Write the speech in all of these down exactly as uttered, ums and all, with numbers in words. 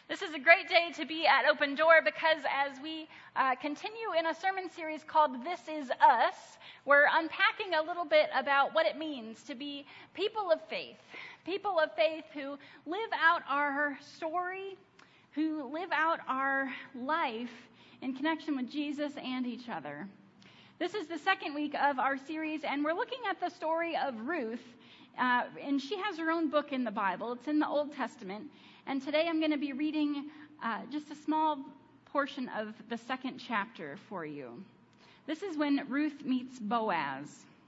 This is a great day to be at Open Door because as we uh, continue in a sermon series called This Is Us, we're unpacking a little bit about what it means to be people of faith. People of faith who live out our story, who live out our life in connection with Jesus and each other. This is the second week of our series, and we're looking at the story of Ruth. Uh, and she has her own book in the Bible. It's in the Old Testament. And today I'm going to be reading uh, just a small portion of the second chapter for you. This is when Ruth meets Boaz.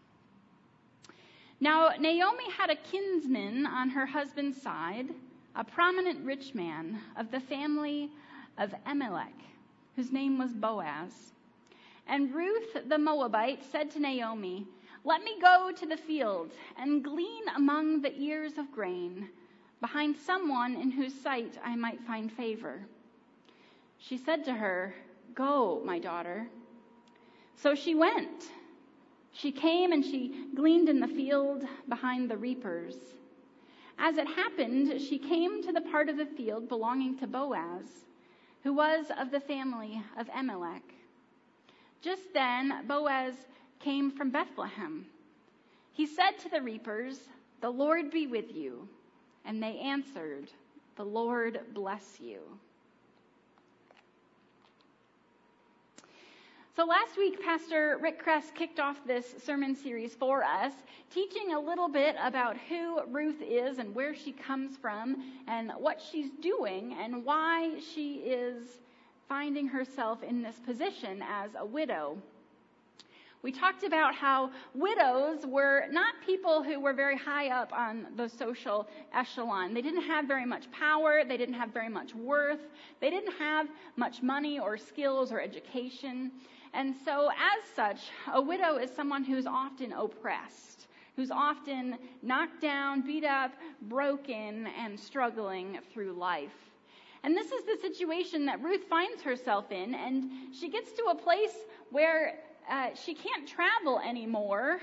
Now, Naomi had a kinsman on her husband's side, a prominent rich man of the family of Elimelech, whose name was Boaz. And Ruth the Moabite said to Naomi, "Let me go to the field and glean among the ears of grain, behind someone in whose sight I might find favor." She said to her, "Go, my daughter." So she went. She came and she gleaned in the field behind the reapers. As it happened, she came to the part of the field belonging to Boaz, who was of the family of Elimelech. Just then, Boaz came from Bethlehem. He said to the reapers, "The Lord be with you." And they answered, "The Lord bless you." So last week, Pastor Rick Kress kicked off this sermon series for us, teaching a little bit about who Ruth is and where she comes from and what she's doing and why she is finding herself in this position as a widow. We talked about how widows were not people who were very high up on the social echelon. They didn't have very much power. They didn't have very much worth. They didn't have much money or skills or education. And so as such, a widow is someone who's often oppressed, who's often knocked down, beat up, broken, and struggling through life. And this is the situation that Ruth finds herself in, and she gets to a place where uh, she can't travel anymore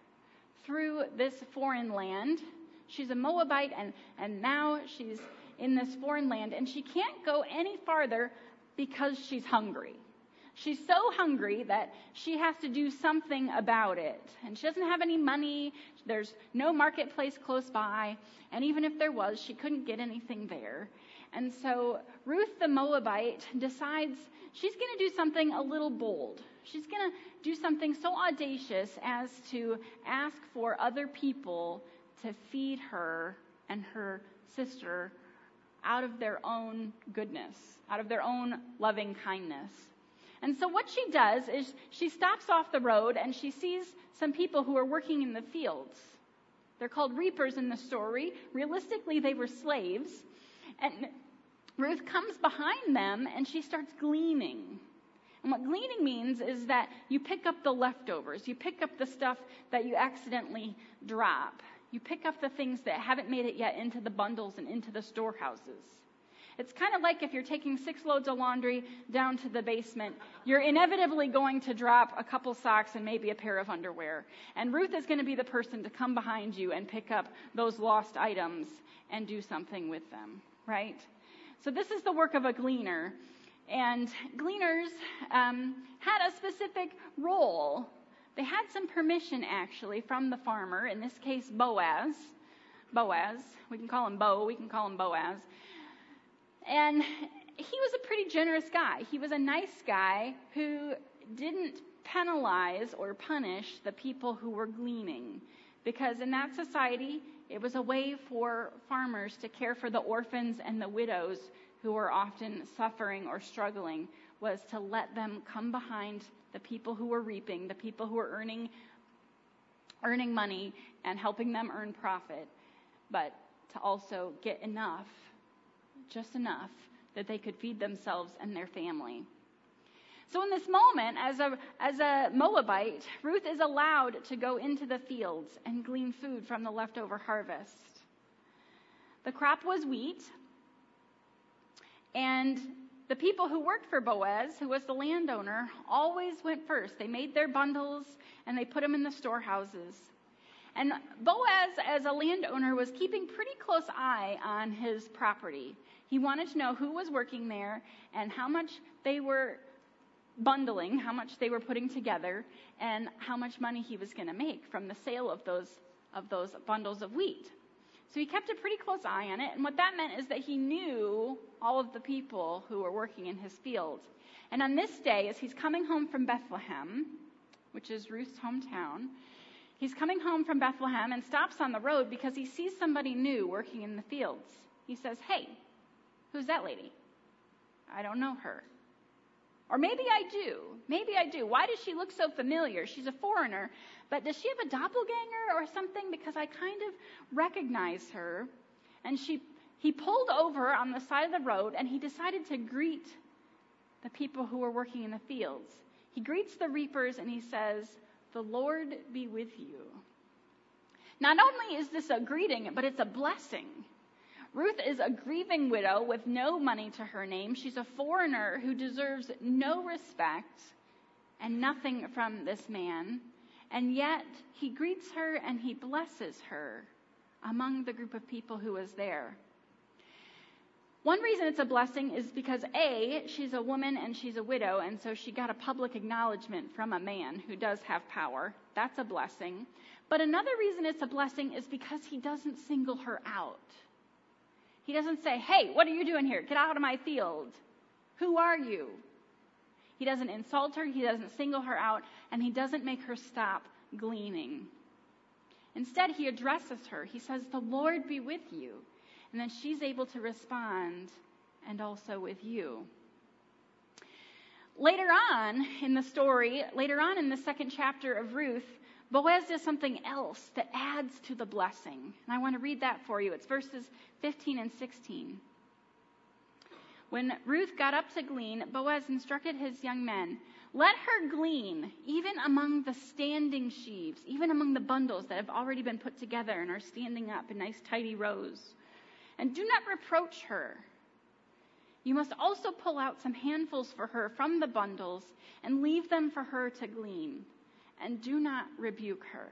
through this foreign land. She's a Moabite, and, and now she's in this foreign land, and she can't go any farther because she's hungry. She's so hungry that she has to do something about it. And she doesn't have any money. There's no marketplace close by. And even if there was, she couldn't get anything there. And so Ruth the Moabite decides she's going to do something a little bold. She's going to do something so audacious as to ask for other people to feed her and her sister out of their own goodness, out of their own loving kindness. And so what she does is she stops off the road and she sees some people who are working in the fields. They're called reapers in the story. Realistically, they were slaves. And Ruth comes behind them and she starts gleaning. And what gleaning means is that you pick up the leftovers. You pick up the stuff that you accidentally drop. You pick up the things that haven't made it yet into the bundles and into the storehouses. It's kind of like if you're taking six loads of laundry down to the basement, you're inevitably going to drop a couple socks and maybe a pair of underwear. And Ruth is going to be the person to come behind you and pick up those lost items and do something with them, right? So this is the work of a gleaner. And gleaners um, had a specific role. They had some permission, actually, from the farmer, in this case, Boaz. Boaz. We can call him Bo. We can call him Boaz. And he was a pretty generous guy. He was a nice guy who didn't penalize or punish the people who were gleaning. Because in that society, it was a way for farmers to care for the orphans and the widows who were often suffering or struggling, was to let them come behind the people who were reaping, the people who were earning, earning money and helping them earn profit, but to also get enough, just enough, that they could feed themselves and their family. So in this moment, as a as a Moabite, Ruth is allowed to go into the fields and glean food from the leftover harvest. The crop was wheat, and the people who worked for Boaz, who was the landowner, always went first. They made their bundles and they put them in the storehouses. And Boaz, as a landowner, was keeping pretty close eye on his property. He wanted to know who was working there and how much they were bundling, how much they were putting together, and how much money he was going to make from the sale of those of those bundles of wheat. So he kept a pretty close eye on it, and what that meant is that he knew all of the people who were working in his field. And on this day, as he's coming home from Bethlehem, which is Ruth's hometown, he's coming home from Bethlehem and stops on the road because he sees somebody new working in the fields. He says, "Hey, who's that lady? I don't know her. Or maybe I do. Maybe I do. Why does she look so familiar? She's a foreigner, but does she have a doppelganger or something? Because I kind of recognize her." And she, he pulled over on the side of the road, and he decided to greet the people who were working in the fields. He greets the reapers, and he says, "The Lord be with you." Not only is this a greeting, but it's a blessing. Ruth is a grieving widow with no money to her name. She's a foreigner who deserves no respect and nothing from this man. And yet he greets her and he blesses her among the group of people who was there. One reason it's a blessing is because, A, she's a woman and she's a widow, and so she got a public acknowledgement from a man who does have power. That's a blessing. But another reason it's a blessing is because he doesn't single her out. He doesn't say, "Hey, what are you doing here? Get out of my field. Who are you?" He doesn't insult her. He doesn't single her out. And he doesn't make her stop gleaning. Instead, he addresses her. He says, "The Lord be with you." And then she's able to respond, "And also with you." Later on in the story, later on in the second chapter of Ruth, Boaz does something else that adds to the blessing. And I want to read that for you. It's verses fifteen and sixteen. When Ruth got up to glean, Boaz instructed his young men, "Let her glean, even among the standing sheaves, even among the bundles that have already been put together and are standing up in nice tidy rows. And do not reproach her. You must also pull out some handfuls for her from the bundles and leave them for her to glean. And do not rebuke her."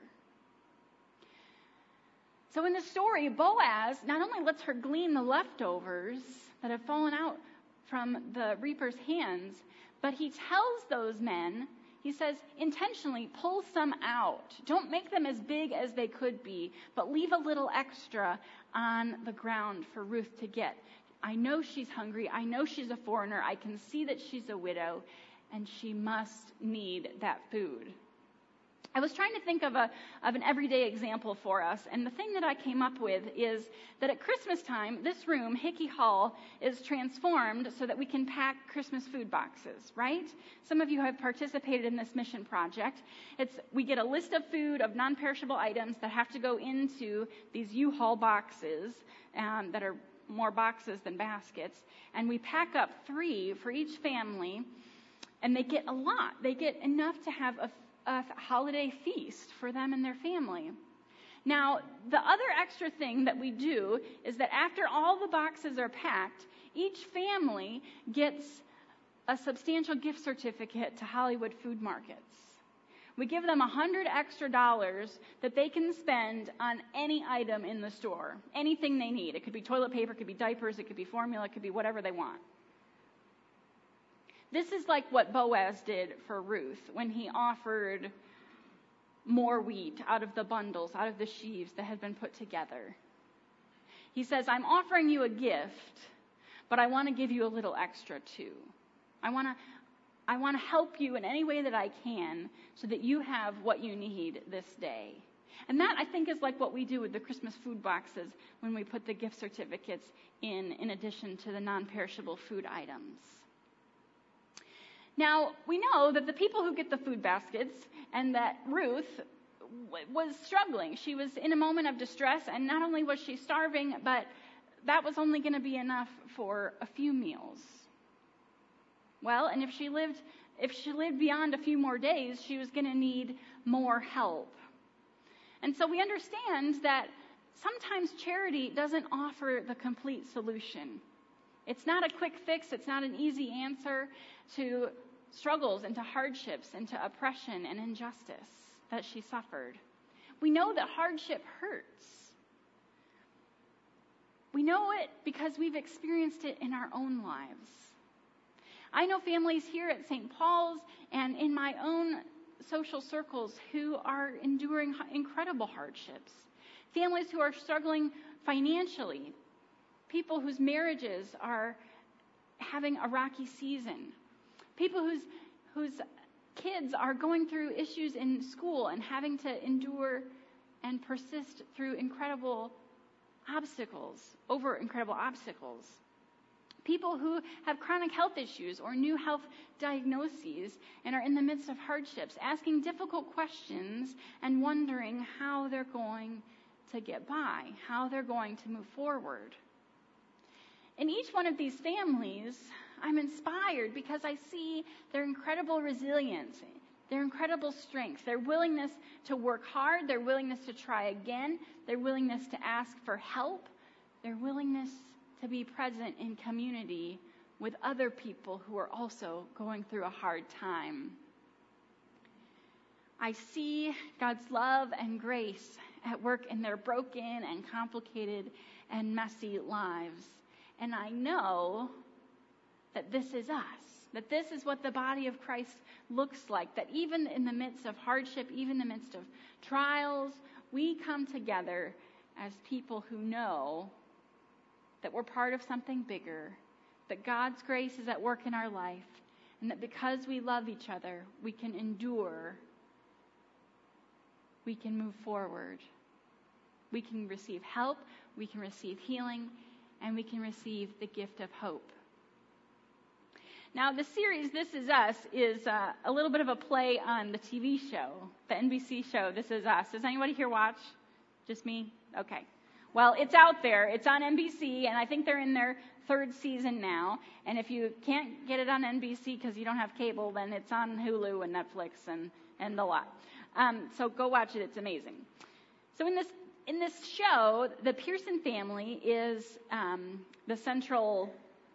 So in the story, Boaz not only lets her glean the leftovers that have fallen out from the reaper's hands, but he tells those men, he says, intentionally pull some out. Don't make them as big as they could be, but leave a little extra on the ground for Ruth to get. I know she's hungry. I know she's a foreigner. I can see that she's a widow, and she must need that food. I was trying to think of a of an everyday example for us, and the thing that I came up with is that at Christmas time, this room, Hickey Hall, is transformed so that we can pack Christmas food boxes, right? Some of you have participated in this mission project. It's we get a list of food, of non-perishable items that have to go into these U-Haul boxes um, that are more boxes than baskets, and we pack up three for each family, and they get a lot. They get enough to have a a holiday feast for them and their family. Now, the other extra thing that we do is that after all the boxes are packed, each family gets a substantial gift certificate to Hollywood Food Markets. We give them a hundred extra dollars that they can spend on any item in the store, anything they need. It could be toilet paper, it could be diapers, it could be formula, it could be whatever they want. This is like what Boaz did for Ruth when he offered more wheat out of the bundles, out of the sheaves that had been put together. He says, "I'm offering you a gift, but I want to give you a little extra too. I want to I want to help you in any way that I can so that you have what you need this day." And that, I think, is like what we do with the Christmas food boxes when we put the gift certificates in, in addition to the non-perishable food items. Now, we know that the people who get the food baskets and that Ruth w- was struggling. She was in a moment of distress, and not only was she starving, but that was only going to be enough for a few meals. Well, and if she lived if she lived beyond a few more days, she was going to need more help. And so we understand that sometimes charity doesn't offer the complete solution. It's not a quick fix. It's not an easy answer to struggles and to hardships and to oppression and injustice that she suffered. We know that hardship hurts. We know it because we've experienced it in our own lives. I know families here at Saint Paul's and in my own social circles who are enduring incredible hardships. Families who are struggling financially. People whose marriages are having a rocky season. People whose whose kids are going through issues in school and having to endure and persist through incredible obstacles, over incredible obstacles. People who have chronic health issues or new health diagnoses and are in the midst of hardships, asking difficult questions and wondering how they're going to get by, how they're going to move forward. In each one of these families, I'm inspired because I see their incredible resilience, their incredible strength, their willingness to work hard, their willingness to try again, their willingness to ask for help, their willingness to be present in community with other people who are also going through a hard time. I see God's love and grace at work in their broken and complicated and messy lives. And I know that this is us, that this is what the body of Christ looks like, that even in the midst of hardship, even in the midst of trials, we come together as people who know that we're part of something bigger, that God's grace is at work in our life, and that because we love each other, we can endure, we can move forward. We can receive help, we can receive healing, and we can receive the gift of hope. Now, the series This Is Us is uh, a little bit of a play on the T V show, the N B C show This Is Us. Does anybody here watch? Just me? Okay. Well, it's out there. It's on N B C, and I think they're in their third season now. And if you can't get it on N B C because you don't have cable, then it's on Hulu and Netflix and, and the lot. Um, so go watch it. It's amazing. So in this in this show, the Pearson family is um, the central,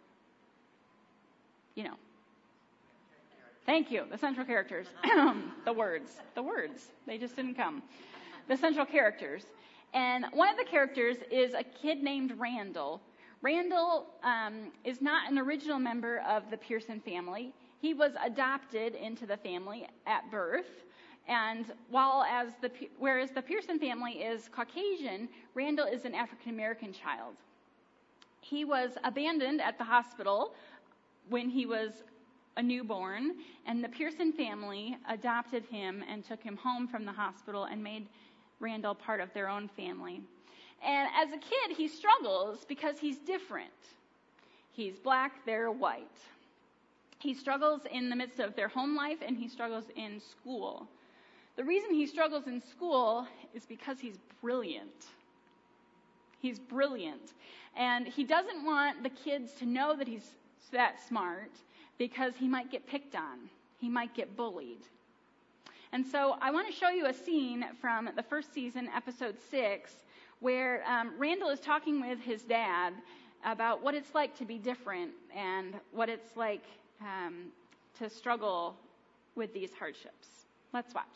you know, thank you, the central characters. the words, the words, they just didn't come. The central characters. And one of the characters is a kid named Randall. Randall um, is not an original member of the Pearson family. He was adopted into the family at birth. And while as the whereas the Pearson family is Caucasian, Randall is an African American child. He was abandoned at the hospital when he was a newborn, and the Pearson family adopted him and took him home from the hospital and made Randall part of their own family. And as a kid, he struggles because he's different. He's black, they're white. He struggles in the midst of their home life, and he struggles in school. The reason he struggles in school is because he's brilliant. He's brilliant. And he doesn't want the kids to know that he's that smart because he might get picked on. He might get bullied. And so I want to show you a scene from the first season, episode six, where um, Randall is talking with his dad about what it's like to be different and what it's like um, to struggle with these hardships. Let's watch.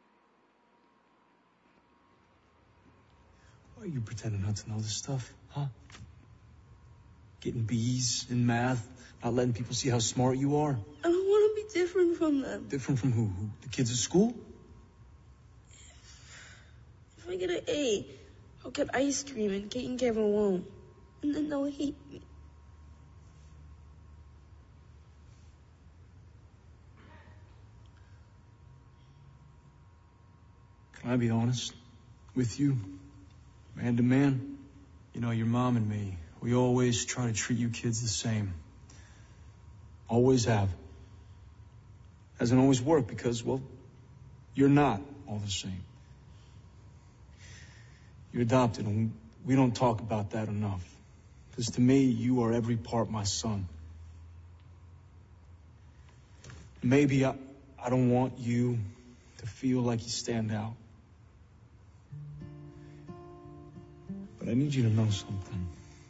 Why are you pretending not to know this stuff, huh? Getting B's in math, not letting people see how smart you are. I don't want to be different from them. Different from who? Who? The kids at school? If I get an A, I'll get ice cream and Kate and Kevin won't. And then they'll hate me. Can I be honest with you? Man to man, you know, your mom and me, we always try to treat you kids the same. Always have. Hasn't always worked because, well, you're not all the same. You're adopted, and we don't talk about that enough. Because to me, you are every part my son. Maybe I, I don't want you to feel like you stand out. But I need you to know something.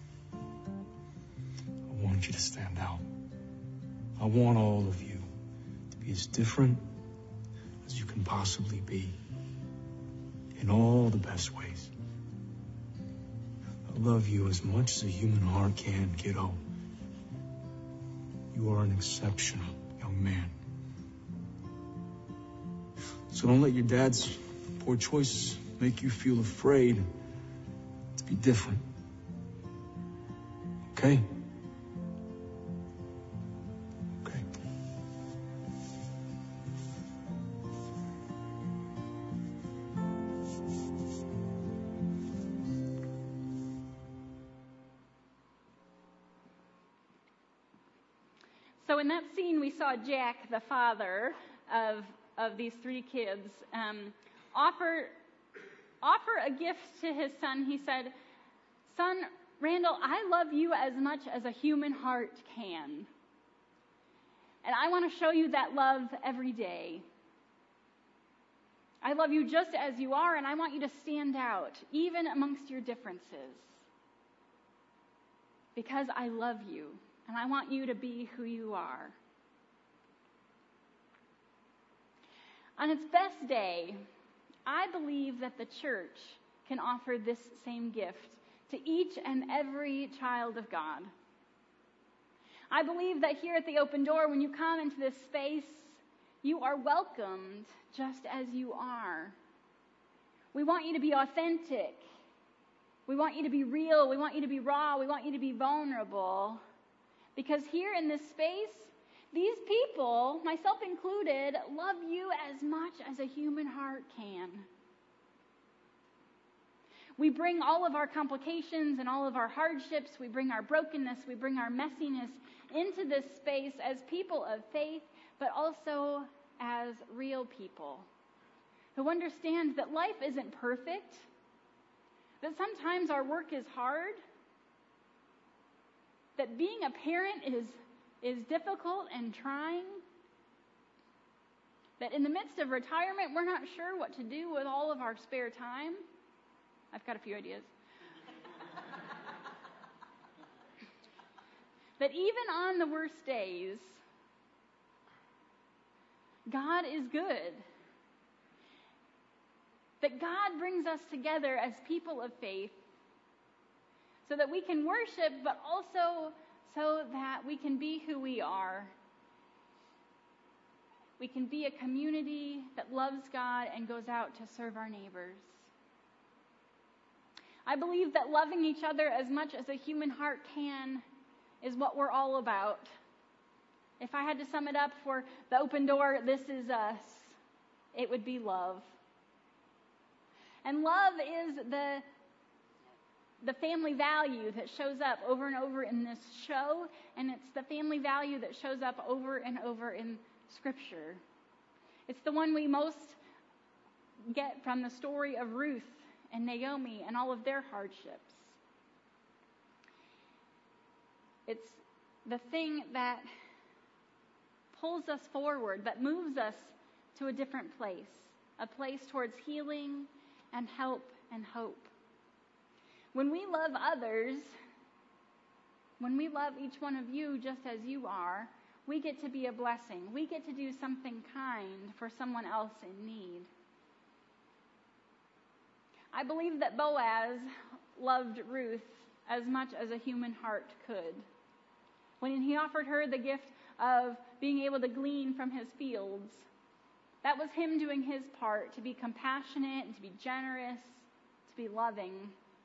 I want you to stand out. I want all of you to be as different as you can possibly be in all the best ways. love you as much as a human heart can, kiddo. You are an exceptional young man. So don't let your dad's poor choices make you feel afraid to be different. Okay? Okay. So in that scene, we saw Jack, the father of of these three kids, um, offer offer a gift to his son. He said, "Son, Randall, I love you as much as a human heart can. And I want to show you that love every day. I love you just as you are, and I want you to stand out, even amongst your differences. Because I love you, and I want you to be who you are." On its best day, I believe that the church can offer this same gift to each and every child of God. I believe that here at the Open Door, when you come into this space, you are welcomed just as you are. We want you to be authentic. We want you to be real. We want you to be raw. We want you to be vulnerable. Because here in this space, these people, myself included, love you as much as a human heart can. We bring all of our complications and all of our hardships, we bring our brokenness, we bring our messiness into this space as people of faith, but also as real people who understand that life isn't perfect, that sometimes our work is hard, that being a parent is is difficult and trying, that in the midst of retirement, we're not sure what to do with all of our spare time. I've got a few ideas. That even on the worst days, God is good. That God brings us together as people of faith so that we can worship, but also so that we can be who we are. We can be a community that loves God and goes out to serve our neighbors. I believe that loving each other as much as a human heart can is what we're all about. If I had to sum it up for the Open Door, this is us, it would be love. And love is the the family value that shows up over and over in this show, and it's the family value that shows up over and over in Scripture. It's the one we most get from the story of Ruth and Naomi and all of their hardships. It's the thing that pulls us forward, that moves us to a different place, a place towards healing and help and hope. When we love others, when we love each one of you just as you are, we get to be a blessing. We get to do something kind for someone else in need. I believe that Boaz loved Ruth as much as a human heart could. When he offered her the gift of being able to glean from his fields, that was him doing his part to be compassionate and to be generous, to be loving.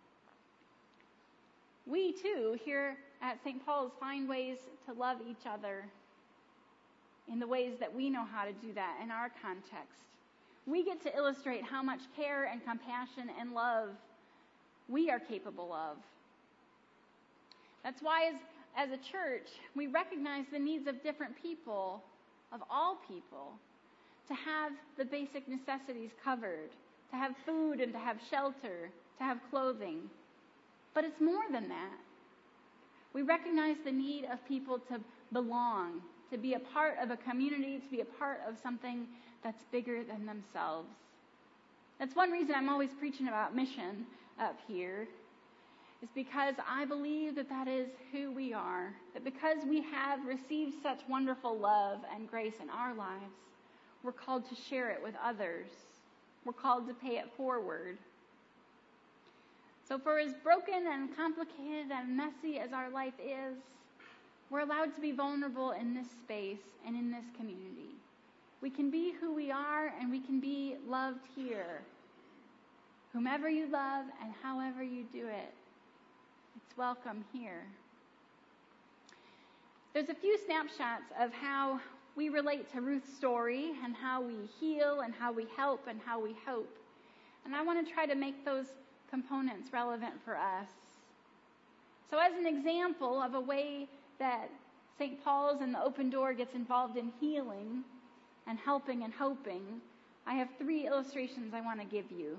We, too, here at Saint Paul's find ways to love each other in the ways that we know how to do that in our context. We get to illustrate how much care and compassion and love we are capable of. That's why, as, as a church, we recognize the needs of different people, of all people, to have the basic necessities covered, to have food and to have shelter, to have clothing. But it's more than that. We recognize the need of people to belong, to be a part of a community, to be a part of something that's bigger than themselves. That's one reason I'm always preaching about mission up here, is because I believe that that is who we are, that because we have received such wonderful love and grace in our lives, we're called to share it with others. We're called to pay it forward. So for as broken and complicated and messy as our life is, we're allowed to be vulnerable in this space and in this community. We can be who we are, and we can be loved here. Whomever you love and however you do it, it's welcome here. There's a few snapshots of how we relate to Ruth's story and how we heal and how we help and how we hope. And I want to try to make those components relevant for us. So as an example of a way that Saint Paul's and the Open Door gets involved in healing and helping and hoping, I have three illustrations I want to give you.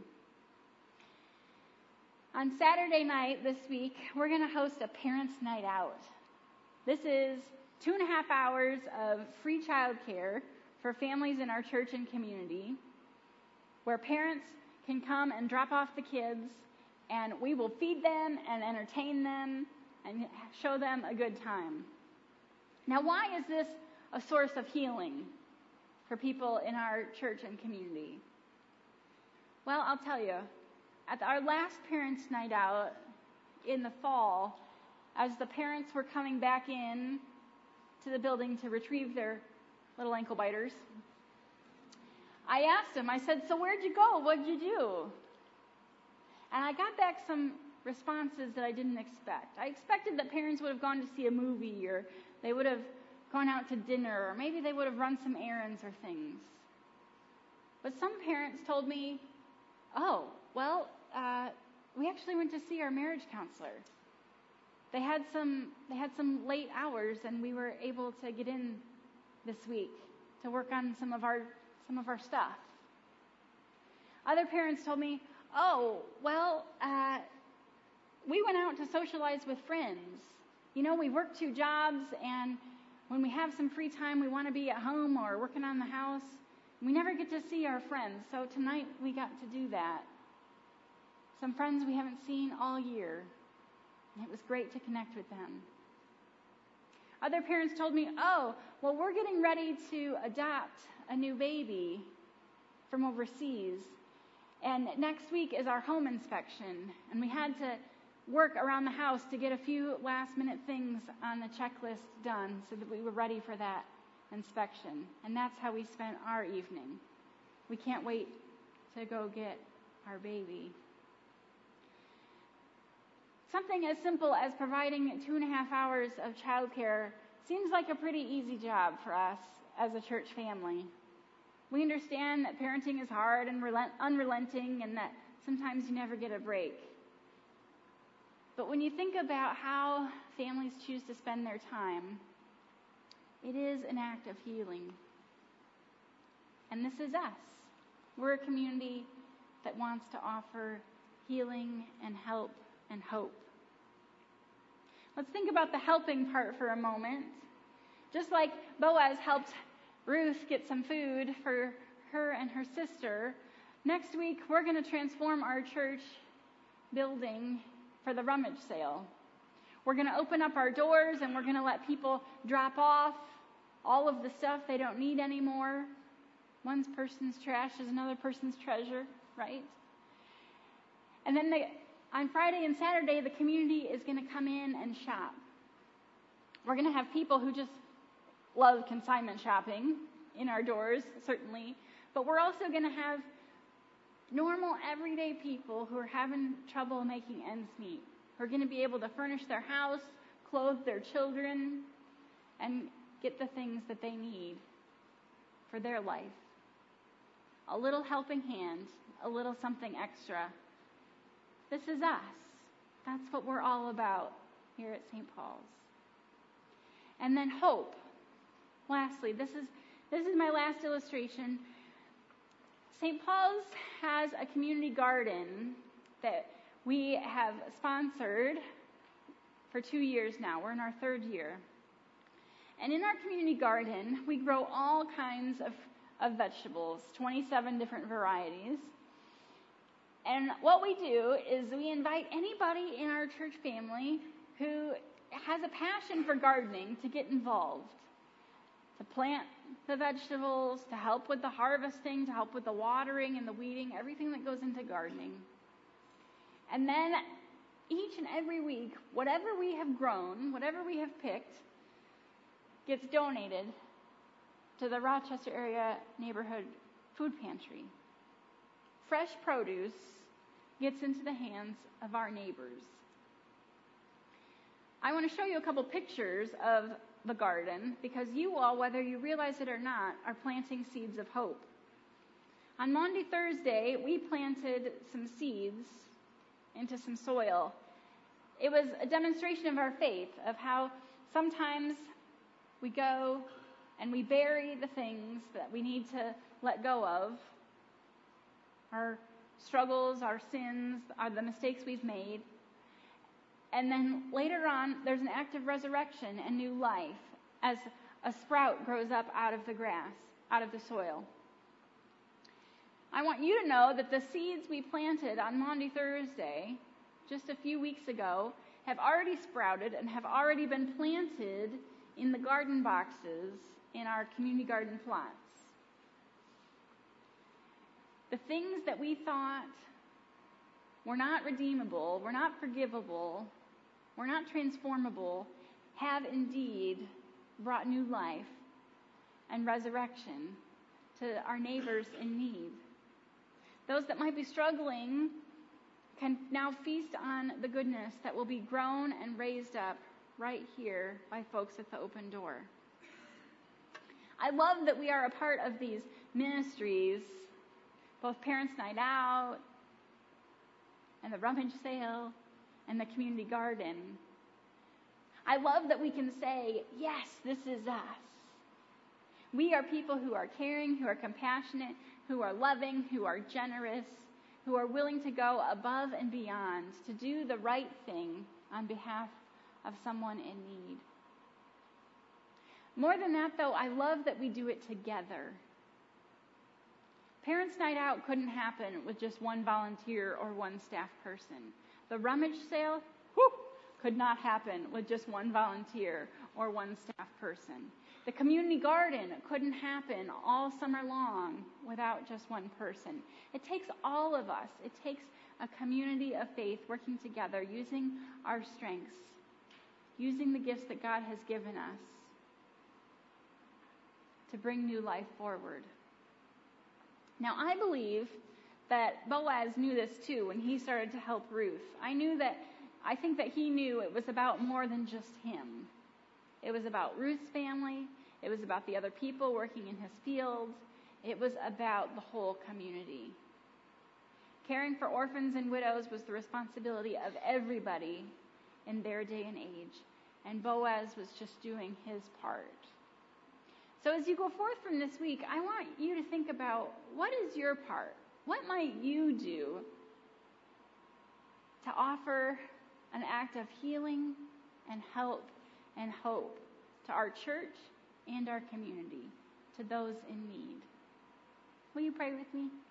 On Saturday night this week, we're going to host a parents' night out. This is two and a half hours of free childcare for families in our church and community, where parents can come and drop off the kids, and we will feed them and entertain them and show them a good time. Now, why is this a source of healing for people in our church and community? Well, I'll tell you. At our last parents' night out in the fall, as the parents were coming back in to the building to retrieve their little ankle biters, I asked them, I said, so where'd you go? What'd you do? And I got back some responses that I didn't expect. I expected that parents would have gone to see a movie, or they would have gone out to dinner, or maybe they would have run some errands or things. But some parents told me, oh, well, uh, we actually went to see our marriage counselor. They had some they had some late hours, and we were able to get in this week to work on some of our some of our stuff. Other parents told me, oh, well, uh, we went out to socialize with friends. You know, we work two jobs, and when we have some free time, we want to be at home or working on the house. We never get to see our friends, so tonight we got to do that. Some friends we haven't seen all year, and it was great to connect with them. Other parents told me, oh, well, we're getting ready to adopt a new baby from overseas, and next week is our home inspection, and we had to work around the house to get a few last-minute things on the checklist done so that we were ready for that inspection. And that's how we spent our evening. We can't wait to go get our baby. Something as simple as providing two and a half hours of childcare seems like a pretty easy job for us as a church family. We understand that parenting is hard and relent- unrelenting, and that sometimes you never get a break. But when you think about how families choose to spend their time, it is an act of healing. And this is us. We're a community that wants to offer healing and help and hope. Let's think about the helping part for a moment. Just like Boaz helped Ruth get some food for her and her sister, next week we're going to transform our church building for the rummage sale. We're going to open up our doors, and we're going to let people drop off all of the stuff they don't need anymore. One person's trash is another person's treasure, right? And then the, on Friday and Saturday, the community is going to come in and shop. We're going to have people who just love consignment shopping in our doors, certainly. But we're also going to have normal, everyday people who are having trouble making ends meet, who are going to be able to furnish their house, clothe their children, and get the things that they need for their life. A little helping hand, a little something extra. This is us. That's what we're all about here at Saint Paul's. And then hope. Lastly, this is this is my last illustration. Saint Paul's has a community garden that we have sponsored for two years now. We're in our third year. And in our community garden, we grow all kinds of, of vegetables, twenty-seven different varieties. And what we do is we invite anybody in our church family who has a passion for gardening to get involved, to plant the vegetables, to help with the harvesting, to help with the watering and the weeding, everything that goes into gardening. And then each and every week, whatever we have grown, whatever we have picked, gets donated to the Rochester Area Neighborhood Food Pantry. Fresh produce gets into the hands of our neighbors. I want to show you a couple pictures of the garden because you all, whether you realize it or not, are planting seeds of hope. On Maundy Thursday, we planted some seeds into some soil. It was a demonstration of our faith, of how sometimes we go and we bury the things that we need to let go of, our struggles, our sins, are the mistakes we've made. And then later on, there's an act of resurrection and new life as a sprout grows up out of the grass, out of the soil. I want you to know that the seeds we planted on Maundy Thursday, just a few weeks ago, have already sprouted and have already been planted in the garden boxes in our community garden plots. The things that we thought were not redeemable, were not forgivable, were not transformable, have indeed brought new life and resurrection to our neighbors in need. Those that might be struggling can now feast on the goodness that will be grown and raised up right here by folks at the open door. I love that we are a part of these ministries, both Parents' Night Out and the rummage sale and the community garden. I love that we can say, yes, this is us. We are people who are caring, who are compassionate, who are loving, who are generous, who are willing to go above and beyond to do the right thing on behalf of someone in need. More than that, though, I love that we do it together. Parents' Night Out couldn't happen with just one volunteer or one staff person. The rummage sale, whew, could not happen with just one volunteer or one staff person. The community garden couldn't happen all summer long without just one person. It takes all of us. It takes a community of faith working together, using our strengths, using the gifts that God has given us to bring new life forward. Now, I believe that Boaz knew this too when he started to help Ruth. I knew that, I think that he knew it was about more than just him. It was about Ruth's family. It was about the other people working in his field. It was about the whole community. Caring for orphans and widows was the responsibility of everybody in their day and age. And Boaz was just doing his part. So as you go forth from this week, I want you to think about, what is your part? What might you do to offer an act of healing and help and hope to our church and our community, to those in need? Will you pray with me?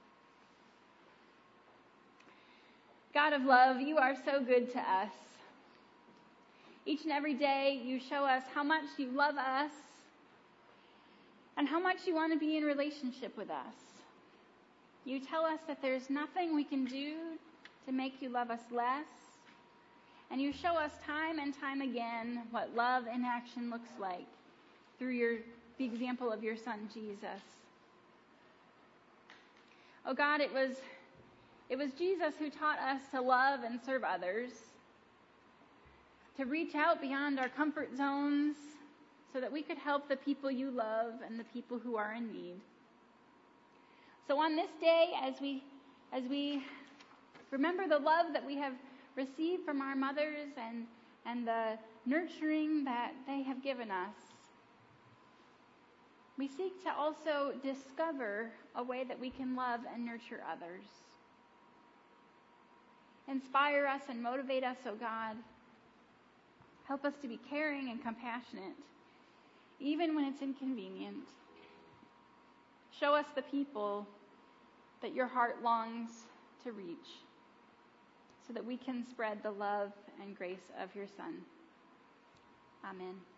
God of love, you are so good to us. Each and every day you show us how much you love us and how much you want to be in relationship with us. You tell us that there's nothing we can do to make you love us less. And you show us time and time again what love in action looks like through your, the example of your son, Jesus. Oh God, it was, it was Jesus who taught us to love and serve others, to reach out beyond our comfort zones so that we could help the people you love and the people who are in need. So on this day, as we, as we remember the love that we have received from our mothers and, and the nurturing that they have given us, we seek to also discover a way that we can love and nurture others. Inspire us and motivate us, oh God. Help us to be caring and compassionate, even when it's inconvenient. Show us the people that your heart longs to reach, so that we can spread the love and grace of your Son. Amen.